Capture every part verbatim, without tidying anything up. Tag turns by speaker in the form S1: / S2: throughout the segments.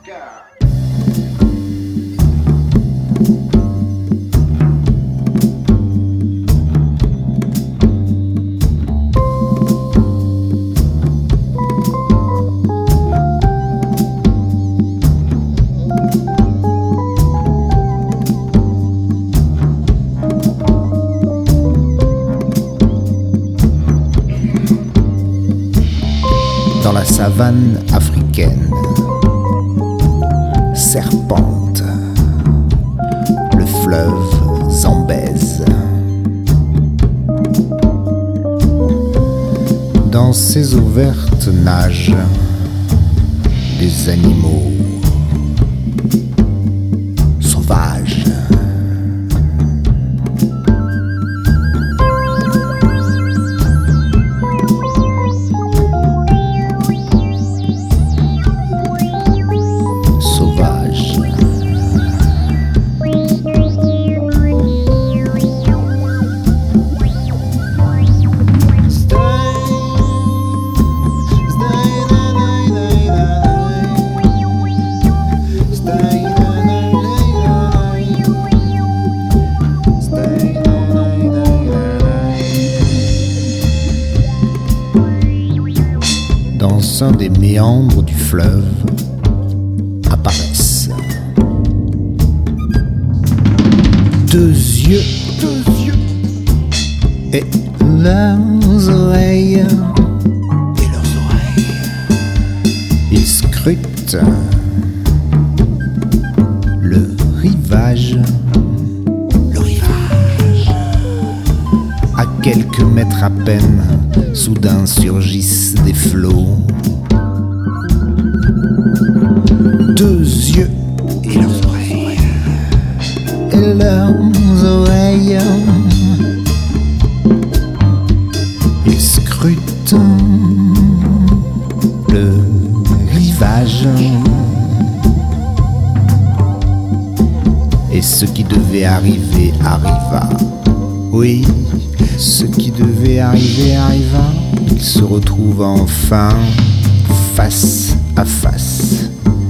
S1: Dans la savane africaine, serpente le fleuve Zambèze. Dans ses eaux vertes nagent des animaux sauvages. Dans un des méandres du fleuve apparaissent deux yeux, deux yeux et leurs oreilles, et leurs oreilles. Ils scrutent le rivage, le rivage. À quelques mètres à peine, soudain surgissent des flots. Deux yeux et leurs oreilles, et leurs oreilles. Ils scrutent le rivage. Et ce qui devait arriver arriva. Oui, ce qui devait arriver arriva. Ils se retrouvent enfin face à face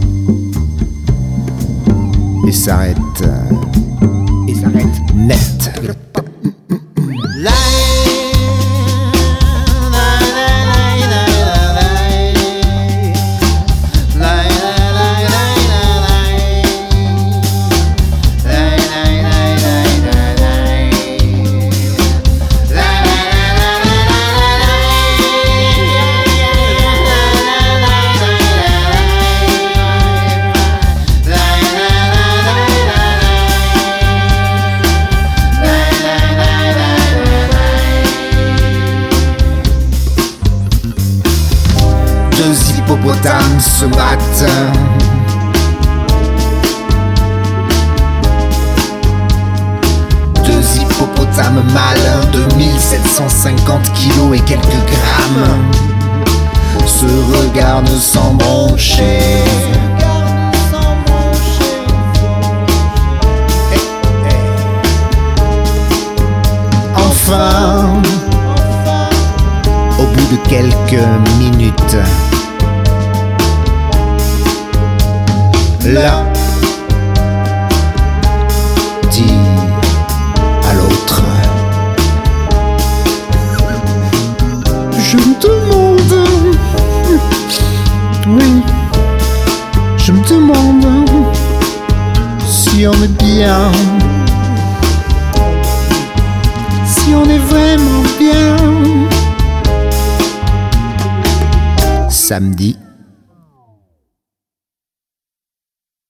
S1: et s'arrêtent, et s'arrêtent net. Deux hippopotames se battent. Deux hippopotames mâles de mille sept cent cinquante kilos et quelques grammes se regardent sans broncher. Enfin, au bout de quelques minutes, l'un dit à l'autre: je me demande, oui, je me demande si on est bien, si on est vraiment bien. Samedi.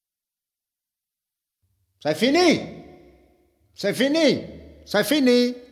S1: C'est fini! C'est fini! C'est fini!